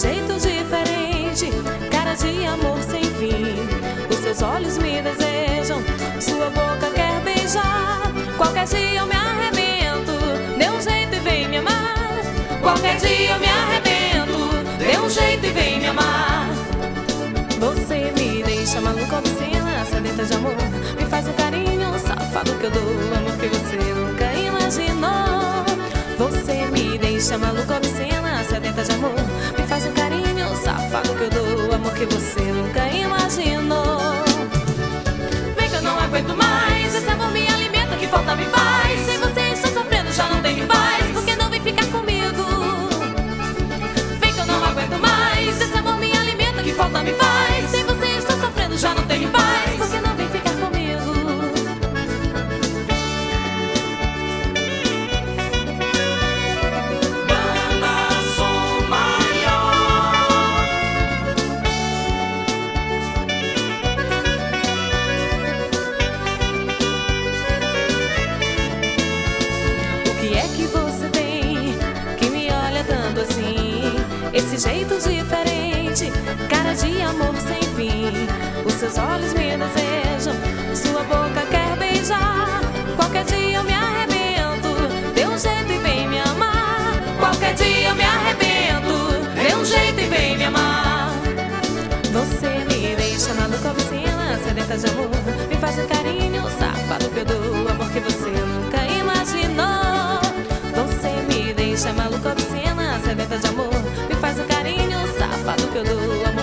jeito diferente, cara de amor sem fim. Os seus olhos me desejam, sua boca quer beijar. Qualquer dia eu me arrebento, dê um jeito e vem me amar. Qualquer dia eu me arrebento, dê um jeito e vem me amar. Você me deixa maluca, obscena, sedenta de amor. Me faz um carinho safado que eu dou, amor que você nunca imaginou. Você me deixa maluca, obscena, sedenta de amor. Me faz um carinho safado que eu dou, amor que você nunca imaginou. Vem que eu não aguento mais, esse amor me alimenta, que falta me faz. Se você está sofrendo já não tenho paz, por que não vem ficar comigo? Vem que eu não aguento mais, esse amor me alimenta, que falta me faz. Se você está sofrendo já não tenho paz, por que não vem ficar comigo? Esse jeito diferente, cara de amor sem fim. Os seus olhos me desejam, sua boca quer beijar. Qualquer dia eu me arrebento, dê um jeito e vem me amar. Qualquer dia eu me arrebento, dê um jeito e vem me amar. Você me deixa maluca, obscena, sedenta de amor. Me faz um carinho safado que eu dou, amor que você nunca imaginou. Você me deixa maluca, obscena, sedenta de amor. Me faz um carinho safado que eu dou, amor